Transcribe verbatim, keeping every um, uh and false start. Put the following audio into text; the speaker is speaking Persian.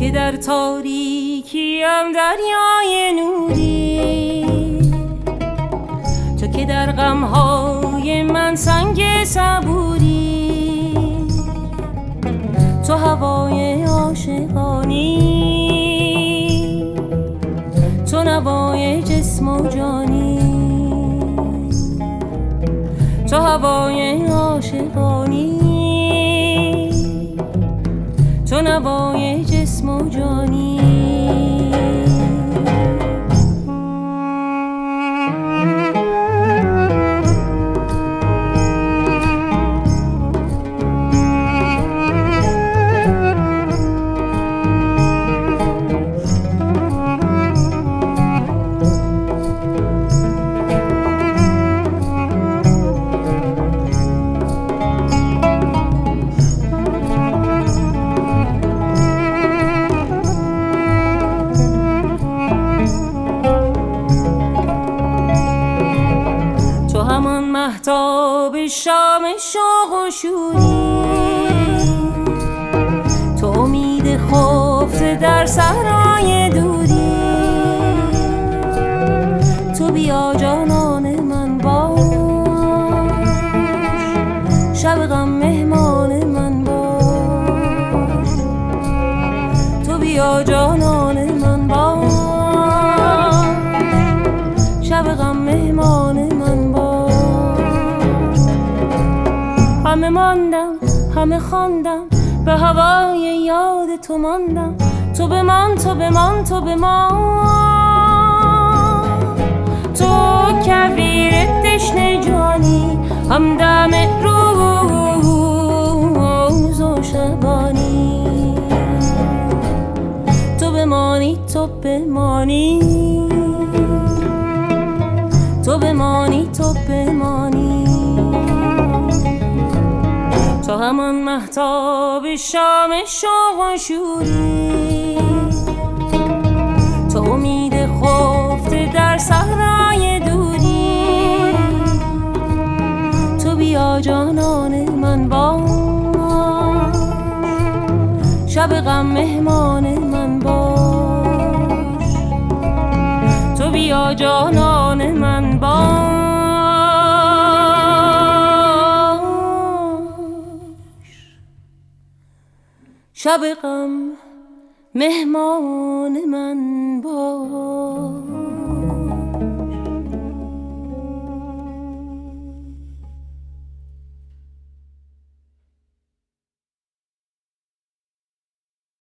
که در تاریکیم دریای نوری، تو که در غمهای من سنگ صبوری، تو هوای عاشقانی، تو نوای جسم و جانی، تو هوای عاشقانی، تو نوای جسم و جانی. مهتاب شام شوق و شوری، تو امید خفته در صحرای دوری، تو بیا جانان من باش، شب غم مهمان من باش، تو بیا جانان من باش، شب غم مهمان من باش. همه ماندم همه خواندم، به هوای یاد تو ماندم، تو بمان تو بمان تو بمان، تو کویر تشنه جانی، همدم روز و شبانی، تو بمانی تو بمانی، تو بمانی تو بمانی، تو همان مهتاب شام شوق و شوری، تو امید خفته در صحرای دوری، تو بیا جانان من باش، شب غم مهمان من باش، تو بیا جانان من باش، شب غم مهمان من باش.